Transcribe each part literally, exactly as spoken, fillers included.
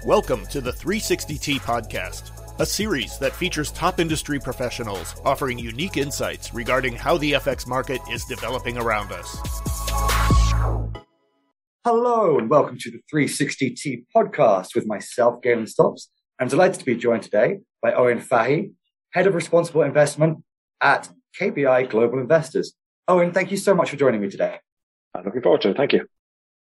Welcome to the three sixty T Podcast, a series that features top industry professionals offering unique insights regarding how the F X market is developing around us. Hello and welcome to the three sixty T Podcast with myself, Galen Stops. I'm delighted to be joined today by Owen Fahy, Head of Responsible Investment at K B I Global Investors. Owen, thank you so much for joining me today. I'm looking forward to it. Thank you.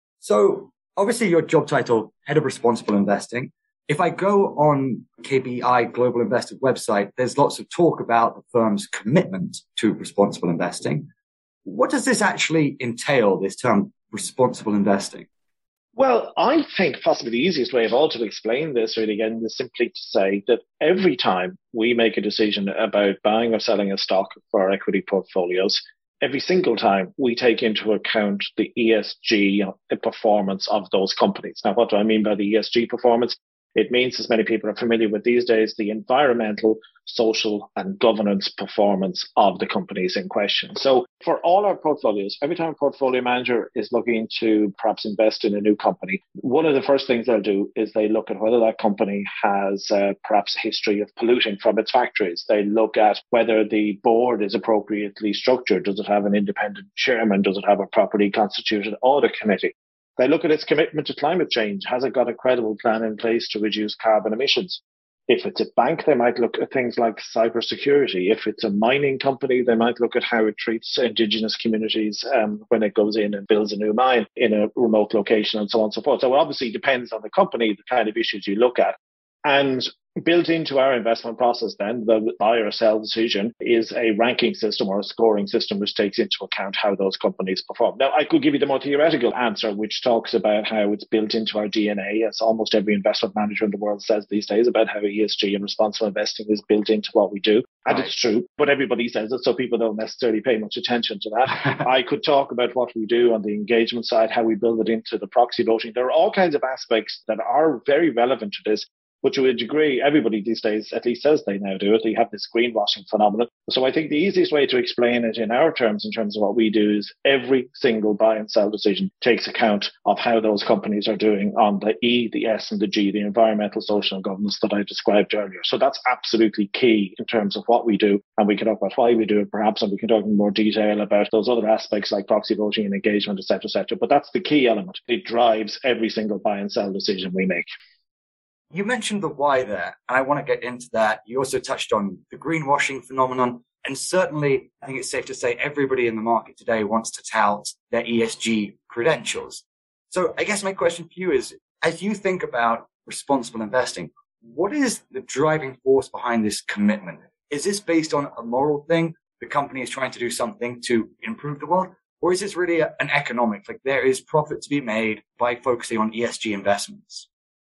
So obviously your job title, Head of Responsible Investing. If I go on K B I Global Investors website, there's lots of talk about the firm's commitment to responsible investing. What does this actually entail, this term responsible investing? Well, I think possibly the easiest way of all to explain this really again is simply to say that every time we make a decision about buying or selling a stock for our equity portfolios, every single time we take into account the E S G the performance of those companies. Now, what do I mean by the E S G performance? It means, as many people are familiar with these days, the environmental, social and governance performance of the companies in question. So for all our portfolios, every time a portfolio manager is looking to perhaps invest in a new company, one of the first things they'll do is they look at whether that company has uh, perhaps a history of polluting from its factories. They look at whether the board is appropriately structured. Does it have an independent chairman? Does it have a properly constituted audit committee? They look at its commitment to climate change. Has it got a credible plan in place to reduce carbon emissions? If it's a bank, they might look at things like cybersecurity. If it's a mining company, they might look at how it treats indigenous communities um, when it goes in and builds a new mine in a remote location and so on and so forth. So it obviously depends on the company, the kind of issues you look at. And built into our investment process then, the buy or sell decision is a ranking system or a scoring system which takes into account how those companies perform. Now, I could give you the more theoretical answer, which talks about how it's built into our D N A, as almost every investment manager in the world says these days, about how E S G and responsible investing is built into what we do. And right. It's true, but everybody says it, so people don't necessarily pay much attention to that. I could talk about what we do on the engagement side, how we build it into the proxy voting. There are all kinds of aspects that are very relevant to this. But to a degree, everybody these days at least says they now do it. They have this greenwashing phenomenon. So I think the easiest way to explain it in our terms, in terms of what we do, is every single buy and sell decision takes account of how those companies are doing on the E, the S, and the G, the environmental, social, and governance that I described earlier. So that's absolutely key in terms of what we do. And we can talk about why we do it, perhaps, and we can talk in more detail about those other aspects like proxy voting and engagement, et cetera, et cetera. But that's the key element. It drives every single buy and sell decision we make. You mentioned the why there, and I want to get into that. You also touched on the greenwashing phenomenon, and certainly I think it's safe to say everybody in the market today wants to tout their E S G credentials. So I guess my question for you is, as you think about responsible investing, what is the driving force behind this commitment? Is this based on a moral thing? The company is trying to do something to improve the world? Or is this really a, an economic, like there is profit to be made by focusing on E S G investments?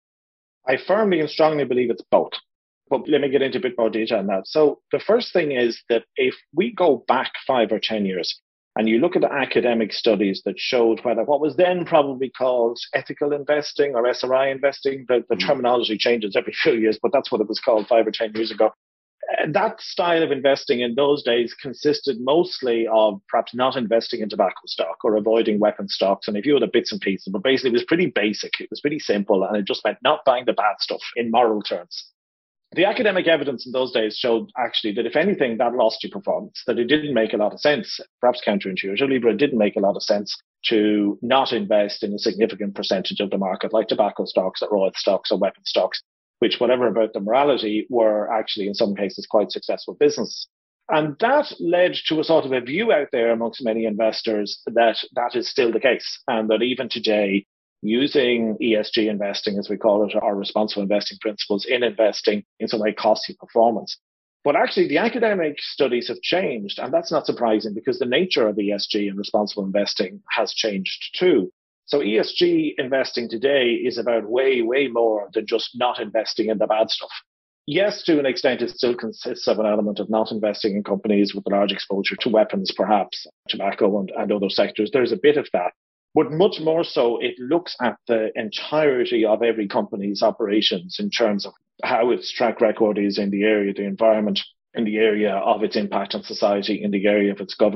I firmly and strongly believe it's both. But let me get into a bit more detail on that. So the first thing is that if we go back five or ten years and you look at the academic studies that showed whether what was then probably called ethical investing or S R I investing, the, the mm-hmm. terminology changes every few years, but that's what it was called five or ten years ago. That style of investing in those days consisted mostly of perhaps not investing in tobacco stock or avoiding weapon stocks and a few other bits and pieces. But basically, it was pretty basic. It was pretty simple. And it just meant not buying the bad stuff in moral terms. The academic evidence in those days showed actually that if anything, that lost you performance, that it didn't make a lot of sense, perhaps counterintuitively, but it didn't make a lot of sense to not invest in a significant percentage of the market, like tobacco stocks or oil stocks or weapon stocks, which, whatever about the morality, were actually in some cases quite successful businesses. And that led to a sort of a view out there amongst many investors that that is still the case, and that even today, using E S G investing, as we call it, or responsible investing principles in investing in some way costs you performance. But actually, the academic studies have changed, and that's not surprising because the nature of E S G and responsible investing has changed too. So E S G investing today is about way, way more than just not investing in the bad stuff. Yes, to an extent, it still consists of an element of not investing in companies with a large exposure to weapons, perhaps tobacco and, and other sectors. There's a bit of that. But much more so, it looks at the entirety of every company's operations in terms of how its track record is in the area of the environment, in the area of its impact on society, in the area of its governance.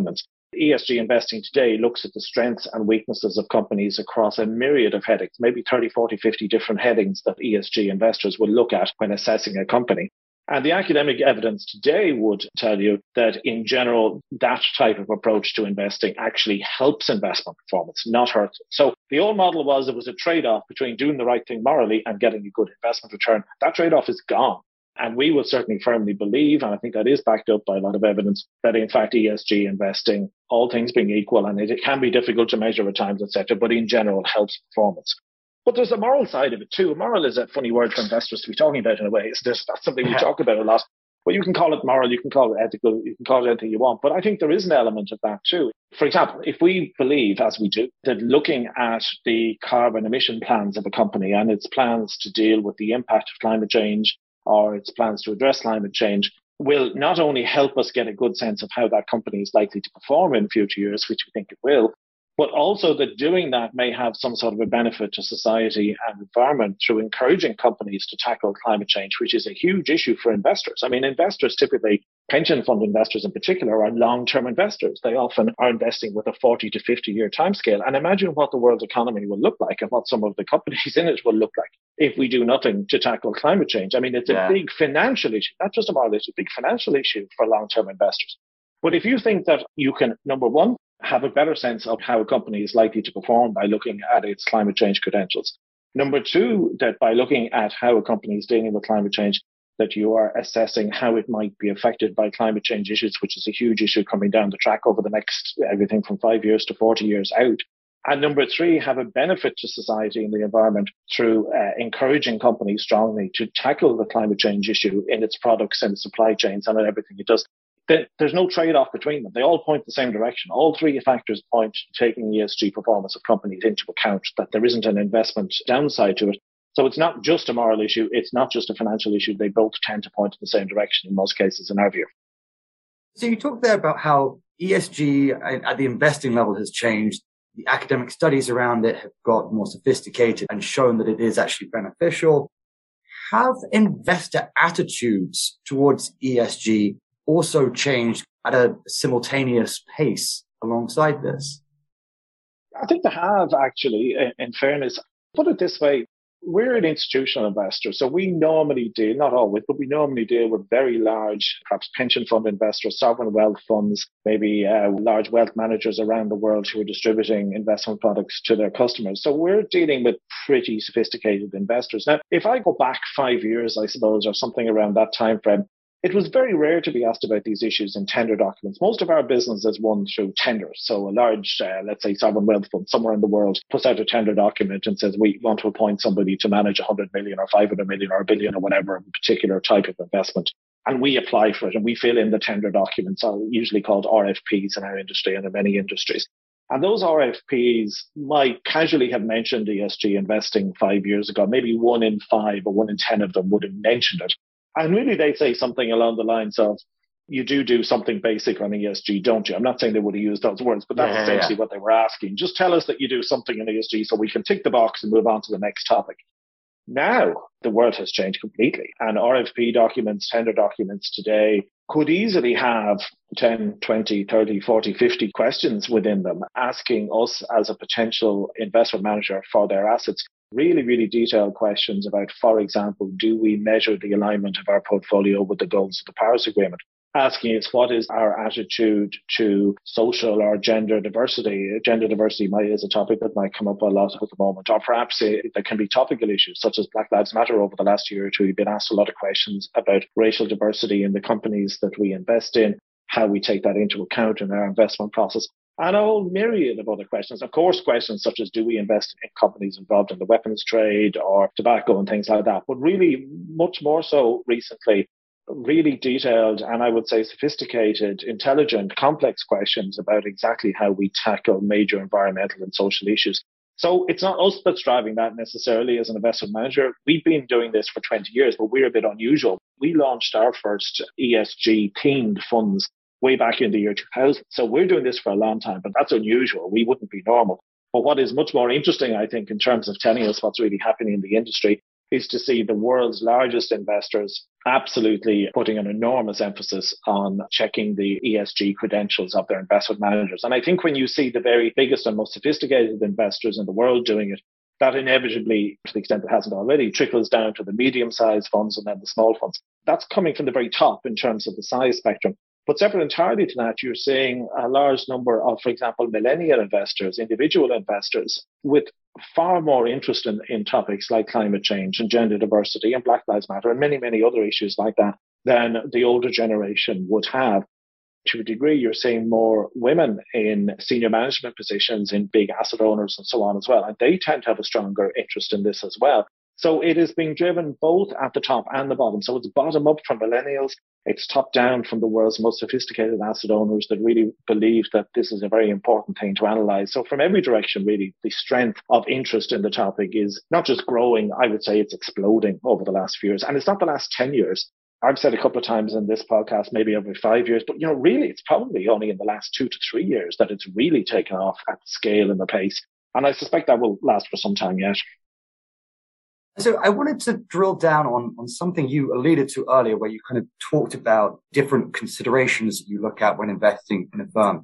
E S G investing today looks at the strengths and weaknesses of companies across a myriad of headings, maybe thirty, forty, fifty different headings that E S G investors will look at when assessing a company. And the academic evidence today would tell you that in general, that type of approach to investing actually helps investment performance, not hurts it. So the old model was it was a trade-off between doing the right thing morally and getting a good investment return. That trade-off is gone. And we will certainly firmly believe, and I think that is backed up by a lot of evidence, that in fact E S G investing, all things being equal, and it, it can be difficult to measure at times, et cetera, but in general helps performance. But there's a moral side of it too. Moral is a funny word for investors to be talking about in a way. It's just, that's something we talk about a lot. Well, you can call it moral, you can call it ethical, you can call it anything you want. But I think there is an element of that too. For example, if we believe, as we do, that looking at the carbon emission plans of a company and its plans to deal with the impact of climate change or its plans to address climate change will not only help us get a good sense of how that company is likely to perform in future years, which we think it will, but also that doing that may have some sort of a benefit to society and environment through encouraging companies to tackle climate change, which is a huge issue for investors. I mean, investors typically, pension fund investors in particular, are long-term investors. They often are investing with a forty to fifty year timescale. And imagine what the world's economy will look like and what some of the companies in it will look like if we do nothing to tackle climate change. I mean, it's a yeah. big financial issue, not just a moral issue, a big financial issue for long-term investors. But if you think that you can, number one, have a better sense of how a company is likely to perform by looking at its climate change credentials. Number two, that by looking at how a company is dealing with climate change, that you are assessing how it might be affected by climate change issues, which is a huge issue coming down the track over the next everything from five years to forty years out. And number three, have a benefit to society and the environment through uh, encouraging companies strongly to tackle the climate change issue in its products and supply chains and in everything it does. There's no trade-off between them. They all point the same direction. All three factors point to taking E S G performance of companies into account, that there isn't an investment downside to it. So it's not just a moral issue. It's not just a financial issue. They both tend to point in the same direction in most cases, in our view. So you talked there about how E S G at the investing level has changed. The academic studies around it have got more sophisticated and shown that it is actually beneficial. Have investor attitudes towards E S G also changed at a simultaneous pace alongside this? I think they have, actually, in fairness. Put it this way, we're an institutional investor, so we normally deal, not always, but we normally deal with very large, perhaps pension fund investors, sovereign wealth funds, maybe uh, large wealth managers around the world who are distributing investment products to their customers. So we're dealing with pretty sophisticated investors. Now, if I go back five years, I suppose, or something around that time frame, it was very rare to be asked about these issues in tender documents. Most of our business is won through tenders. So a large, uh, let's say, sovereign wealth fund somewhere in the world puts out a tender document and says, we want to appoint somebody to manage one hundred million or five hundred million or a billion or whatever, a particular type of investment. And we apply for it and we fill in the tender documents, are usually called R F Ps in our industry and in many industries. And those R F Ps might casually have mentioned E S G investing five years ago. Maybe one in five or one in ten of them would have mentioned it. And really, they say something along the lines of, you do do something basic on E S G, don't you? I'm not saying they would have used those words, but that's yeah, essentially yeah. what they were asking. Just tell us that you do something in E S G so we can tick the box and move on to the next topic. Now, the world has changed completely. And R F P documents, tender documents today could easily have ten, twenty, thirty, forty, fifty questions within them, asking us as a potential investment manager for their assets really, really detailed questions about, for example, do we measure the alignment of our portfolio with the goals of the Paris Agreement? Asking us what is our attitude to social or gender diversity. Gender diversity might, is a topic that might come up a lot at the moment, or perhaps uh, there can be topical issues such as Black Lives Matter. Over the last year or two, we've been asked a lot of questions about racial diversity in the companies that we invest in, how we take that into account in our investment process. And a whole myriad of other questions. Of course, questions such as do we invest in companies involved in the weapons trade or tobacco and things like that. But really, much more so recently, really detailed and I would say sophisticated, intelligent, complex questions about exactly how we tackle major environmental and social issues. So it's not us that's driving that necessarily as an investment manager. We've been doing this for twenty years, but we're a bit unusual. We launched our first E S G themed funds way back in the year two thousand. So we're doing this for a long time, but that's unusual. We wouldn't be normal. But what is much more interesting, I think, in terms of telling us what's really happening in the industry is to see the world's largest investors absolutely putting an enormous emphasis on checking the E S G credentials of their investment managers. And I think when you see the very biggest and most sophisticated investors in the world doing it, that inevitably, to the extent it hasn't already, trickles down to the medium-sized funds and then the small funds. That's coming from the very top in terms of the size spectrum. But separate entirely to that, you're seeing a large number of, for example, millennial investors, individual investors, with far more interest in, in topics like climate change and gender diversity and Black Lives Matter and many, many other issues like that than the older generation would have. To a degree, you're seeing more women in senior management positions in big asset owners and so on as well. And they tend to have a stronger interest in this as well. So it is being driven both at the top and the bottom. So it's bottom up from millennials. It's top down from the world's most sophisticated asset owners that really believe that this is a very important thing to analyze. So from every direction, really, the strength of interest in the topic is not just growing. I would say it's exploding over the last few years. And it's not the last ten years. I've said a couple of times in this podcast, maybe every five years, but, you know, really, it's probably only in the last two to three years that it's really taken off at the scale and the pace. And I suspect that will last for some time yet. So I wanted to drill down on, on something you alluded to earlier, where you kind of talked about different considerations that you look at when investing in a firm.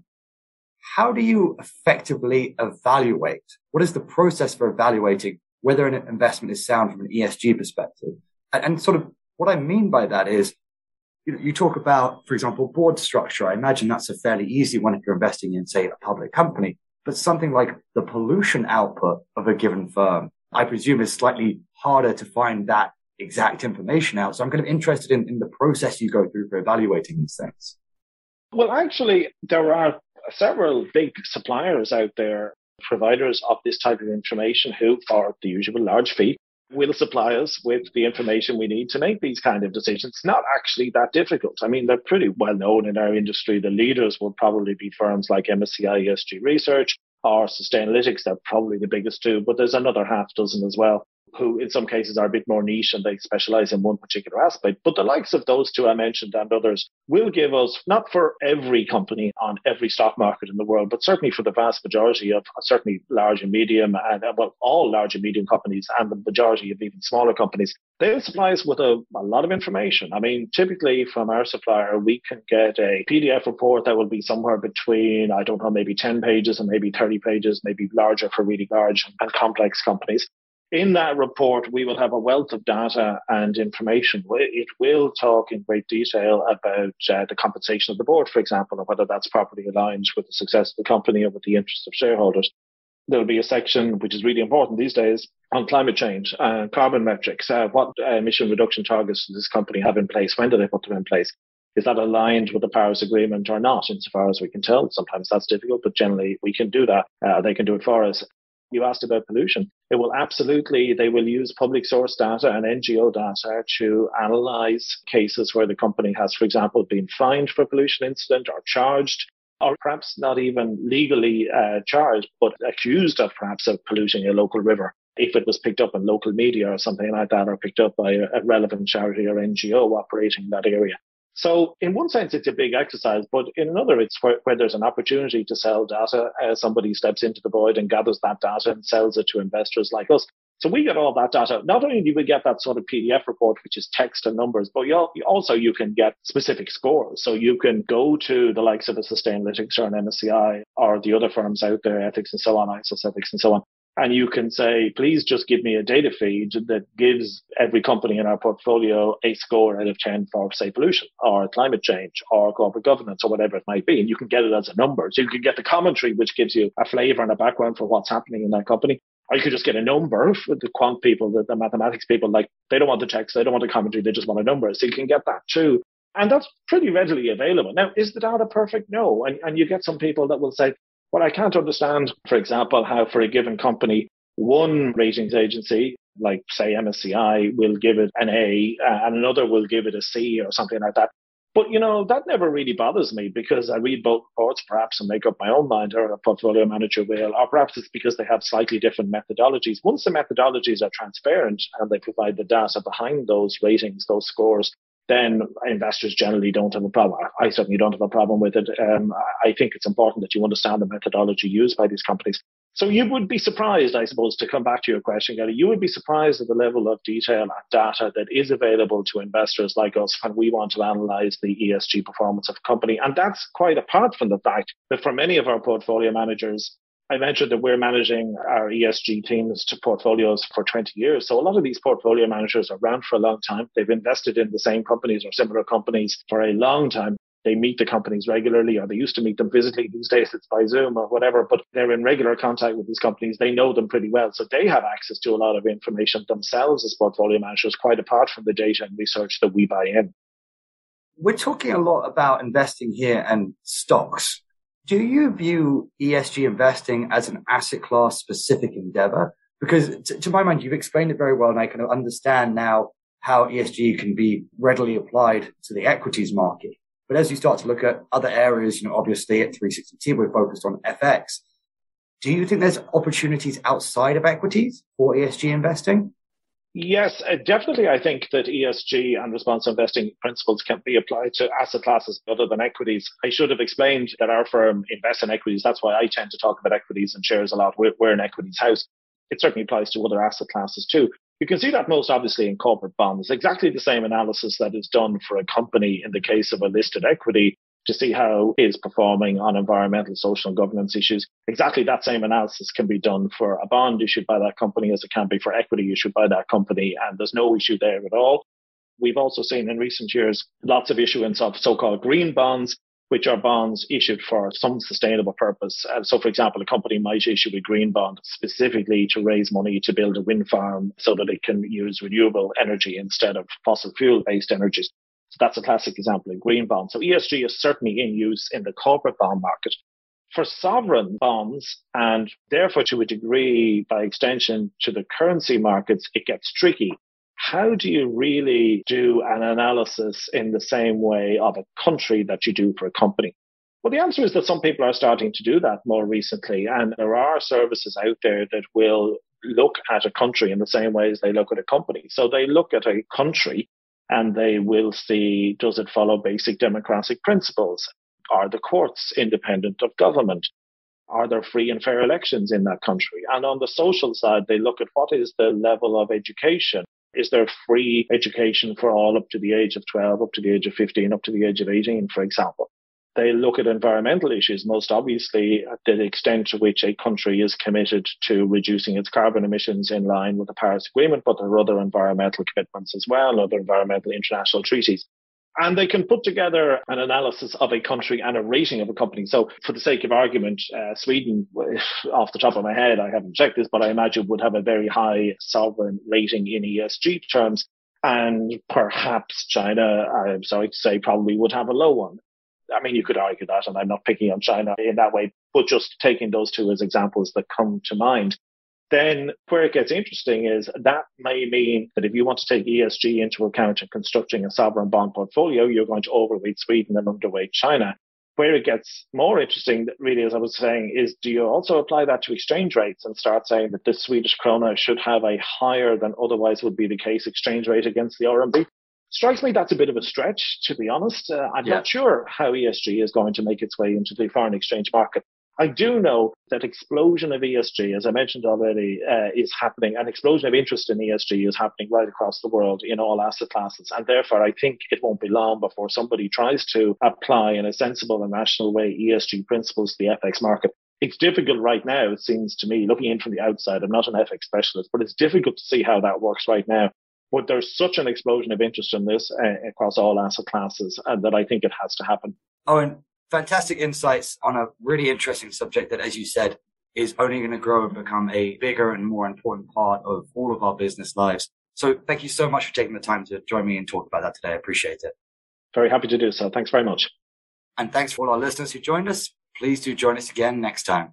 How do you effectively evaluate? What is the process for evaluating whether an investment is sound from an E S G perspective? And, and sort of what I mean by that is, you know, you talk about, for example, board structure. I imagine that's a fairly easy one if you're investing in, say, a public company. But something like the pollution output of a given firm, I presume, is slightly harder to find that exact information out. So I'm kind of interested in, in the process you go through for evaluating these things. Well, actually, there are several big suppliers out there, providers of this type of information who, for the usual large fee, will supply us with the information we need to make these kind of decisions. It's not actually that difficult. I mean, they're pretty well known in our industry. The leaders will probably be firms like M S C I E S G Research or Sustainalytics. They're probably the biggest two, but there's another half dozen as well, who in some cases are a bit more niche and they specialize in one particular aspect. But the likes of those two I mentioned and others will give us, not for every company on every stock market in the world, but certainly for the vast majority of certainly large and medium and well, all large and medium companies and the majority of even smaller companies, they'll supply us with a, a lot of information. I mean, typically from our supplier, we can get a P D F report that will be somewhere between, I don't know, maybe ten pages and maybe thirty pages, maybe larger for really large and complex companies. In that report, we will have a wealth of data and information. It will talk in great detail about uh, the compensation of the board, for example, and whether that's properly aligned with the success of the company or with the interests of shareholders. There will be a section, which is really important these days, on climate change and carbon metrics. Uh, what uh, emission reduction targets does this company have in place? When do they put them in place? Is that aligned with the Paris Agreement or not, insofar as we can tell? Sometimes that's difficult, but generally we can do that. Uh, they can do it for us. You asked about pollution. It will absolutely, they will use public source data and N G O data to analyze cases where the company has, for example, been fined for a pollution incident or charged, or perhaps not even legally uh, charged, but accused of perhaps of polluting a local river. If it was picked up in local media or something like that, or picked up by a, a relevant charity or N G O operating in that area. So in one sense, it's a big exercise, but in another, it's where, where there's an opportunity to sell data. Uh, somebody steps into the void and gathers that data and sells it to investors like us. So we get all that data. Not only do we get that sort of P D F report, which is text and numbers, but you also you can get specific scores. So you can go to the likes of a Sustainalytics or an M S C I or the other firms out there, Ethics and so on, I S O Ethics and so on. And you can say, please just give me a data feed that gives every company in our portfolio a score out of ten for, say, pollution or climate change or corporate governance or whatever it might be. And you can get it as a number. So you can get the commentary, which gives you a flavor and a background for what's happening in that company. Or you could just get a number with the quant people, the, the mathematics people, like they don't want the text, they don't want the commentary, they just want a number. So you can get that too. And that's pretty readily available. Now, is the data perfect? No. And, and you get some people that will say, well, I can't understand, for example, how for a given company, one ratings agency, like say M S C I, will give it an A uh, and another will give it a C or something like that. But, you know, that never really bothers me because I read both reports perhaps and make up my own mind, or a portfolio manager will, or perhaps it's because they have slightly different methodologies. Once the methodologies are transparent and they provide the data behind those ratings, those scores, then investors generally don't have a problem. I certainly don't have a problem with it. Um, I think it's important that you understand the methodology used by these companies. So you would be surprised, I suppose, to come back to your question, Gary, you would be surprised at the level of detail and data that is available to investors like us when we want to analyze the E S G performance of a company. And that's quite apart from the fact that for many of our portfolio managers, I mentioned that we're managing our E S G teams to portfolios for twenty years. So a lot of these portfolio managers are around for a long time. They've invested in the same companies or similar companies for a long time. They meet the companies regularly, or they used to meet them physically. These days it's by Zoom or whatever, but they're in regular contact with these companies. They know them pretty well. So they have access to a lot of information themselves as portfolio managers, quite apart from the data and research that we buy in. We're talking a lot about investing here and stocks. Do you view E S G investing as an asset class specific endeavor? Because t- to my mind, you've explained it very well, and I kind of understand now how E S G can be readily applied to the equities market. But as you start to look at other areas, you know, obviously at three sixty T, we're focused on F X. Do you think there's opportunities outside of equities for E S G investing? Yes, uh, definitely. I think that E S G and responsible investing principles can be applied to asset classes other than equities. I should have explained that our firm invests in equities. That's why I tend to talk about equities and shares a lot. We're, we're an equities house. It certainly applies to other asset classes too. You can see that most obviously in corporate bonds. Exactly the same analysis that is done for a company in the case of a listed equity to see how it is performing on environmental, social, and governance issues. Exactly that same analysis can be done for a bond issued by that company as it can be for equity issued by that company, and there's no issue there at all. We've also seen in recent years lots of issuance of so-called green bonds, which are bonds issued for some sustainable purpose. Uh, so, for example, a company might issue a green bond specifically to raise money to build a wind farm so that it can use renewable energy instead of fossil fuel-based energies. So that's a classic example of green bond. So E S G is certainly in use in the corporate bond market. For sovereign bonds, and therefore to a degree, by extension, to the currency markets, it gets tricky. How do you really do an analysis in the same way of a country that you do for a company? Well, the answer is that some people are starting to do that more recently. And there are services out there that will look at a country in the same way as they look at a company. So they look at a country and they will see, does it follow basic democratic principles? Are the courts independent of government? Are there free and fair elections in that country? And on the social side, they look at what is the level of education. Is there free education for all up to the age of twelve, up to the age of fifteen, up to the age of eighteen, for example? They look at environmental issues, most obviously at the extent to which a country is committed to reducing its carbon emissions in line with the Paris Agreement, but there are other environmental commitments as well, other environmental international treaties. And they can put together an analysis of a country and a rating of a company. So for the sake of argument, uh, Sweden, off the top of my head, I haven't checked this, but I imagine would have a very high sovereign rating in E S G terms. And perhaps China, I'm sorry to say, probably would have a low one. I mean, you could argue that, and I'm not picking on China in that way, but just taking those two as examples that come to mind. Then where it gets interesting is that may mean that if you want to take E S G into account in constructing a sovereign bond portfolio, you're going to overweight Sweden and underweight China. Where it gets more interesting, really, as I was saying, is do you also apply that to exchange rates and start saying that the Swedish krona should have a higher than otherwise would be the case exchange rate against the R M B? Strikes me that's a bit of a stretch, to be honest. Uh, I'm yeah. not sure how E S G is going to make its way into the foreign exchange market. I do know that explosion of E S G, as I mentioned already, uh, is happening. An explosion of interest in E S G is happening right across the world in all asset classes. And therefore, I think it won't be long before somebody tries to apply in a sensible and rational way E S G principles to the F X market. It's difficult right now, it seems to me, looking in from the outside. I'm not an F X specialist, but it's difficult to see how that works right now. But there's such an explosion of interest in this uh, across all asset classes uh, that I think it has to happen. Owen, fantastic insights on a really interesting subject that, as you said, is only going to grow and become a bigger and more important part of all of our business lives. So thank you so much for taking the time to join me and talk about that today. I appreciate it. Very happy to do so. Thanks very much. And thanks for all our listeners who joined us. Please do join us again next time.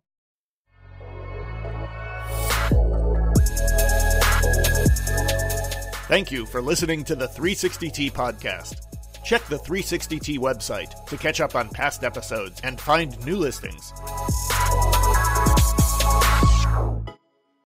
Thank you for listening to the three sixty T podcast. Check the three sixty T website to catch up on past episodes and find new listings.